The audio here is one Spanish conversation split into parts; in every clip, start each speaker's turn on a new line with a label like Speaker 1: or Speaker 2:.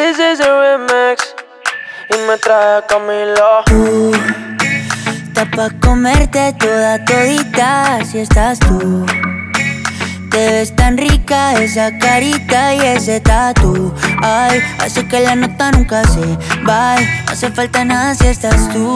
Speaker 1: This is a remix y me trae a Camilo.
Speaker 2: Está pa' comerte toda todita si estás tú. Te ves tan rica esa carita y ese tatu. Ay, hace que la nota nunca se va. No hace falta nada si estás tú.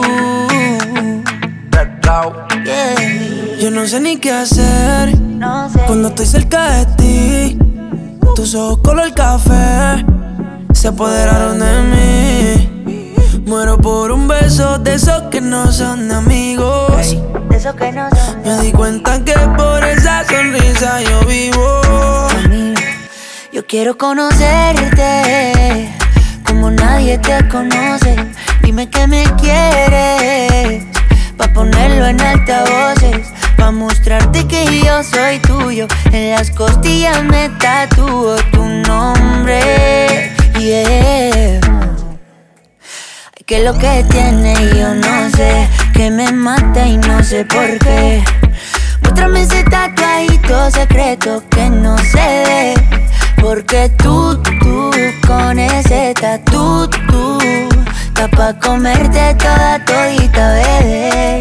Speaker 2: Yeah.
Speaker 3: Yo no sé ni qué hacer
Speaker 2: No sé.
Speaker 3: cuando estoy cerca de ti. Tus ojos color café se apoderaron de mí. Muero por un beso de esos que no son de amigos.
Speaker 2: Hey, de esos que no son.
Speaker 3: Me di cuenta que por esa sonrisa yo vivo.
Speaker 2: Yo quiero conocerte como nadie te conoce. Dime que me quieres pa' ponerlo en altavoces, pa' mostrarte que yo soy tuyo. En las costillas me tatúo tu nombre. Yeah. ¿Qué es lo que tiene? Yo no sé, que me mata y no sé por qué. Muéstrame ese tatuajito secreto que no se ve. Porque tú, con ese tatu, está pa' comerte toda todita, bebé.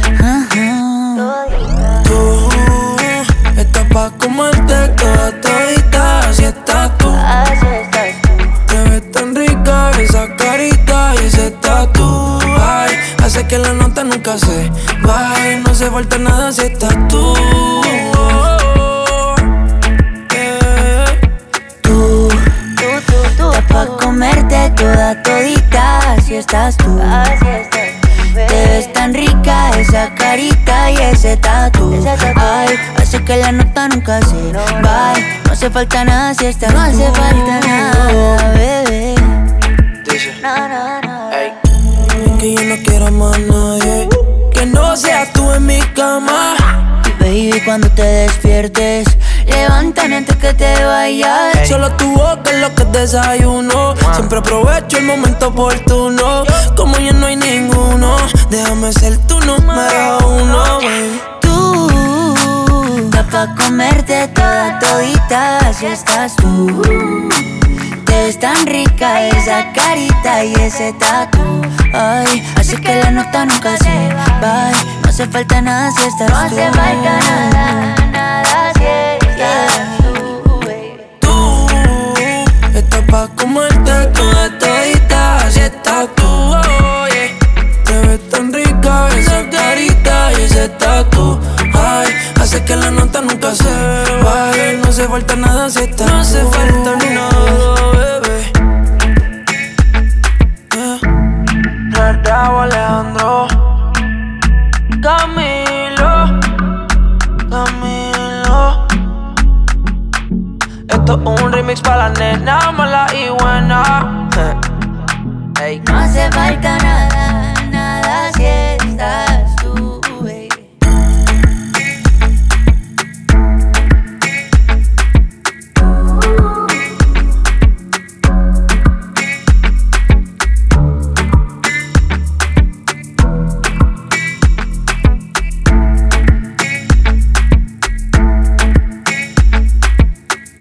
Speaker 3: Tú estás pa' comerte toda todita, así estás tú.
Speaker 2: Así estás tú.
Speaker 3: Te ves tan rica esa carita y ese tatu. Ay, hace que la nota nunca se vaya. No hace falta nada si estás tú.
Speaker 2: Estás pa' comerte toda todita, si estás tú. Te ves tan rica esa carita y ese tatu. Ay, hace que la nota nunca se va. No hace falta nada si estás tú. No hace falta nada, bebé. No.
Speaker 1: Ey.
Speaker 3: Es que yo no quiero más nadie que no seas tú en mi cama.
Speaker 2: Baby, cuando te despiertes, levántame antes que te vayas.
Speaker 1: Hey.
Speaker 3: Solo tu boca es lo que desayuno. Siempre aprovecho el momento oportuno. Como ya no hay ninguno, déjame ser tu número uno, baby.
Speaker 2: Tú, estás pa' comerte toda todita, si estás tú. Te ves tan rica esa carita y ese tatu. Ay, hace que la nota nunca se va. No hace falta nada si estás tú. No hace falta nada si estás tú, baby.
Speaker 3: Tú estás pa' comerte toda todita, así estás tú, oh, yeah. Te ves tan rica esa carita y ese tatu. Ay, hace que la nota nunca se vaya. No hace falta nada si estás tú. No hace falta nada, bebé.
Speaker 1: Raúl Alejandro, Camilo. Esto es un remix para la nena mala y buena. Ey.
Speaker 2: No hace falta nada.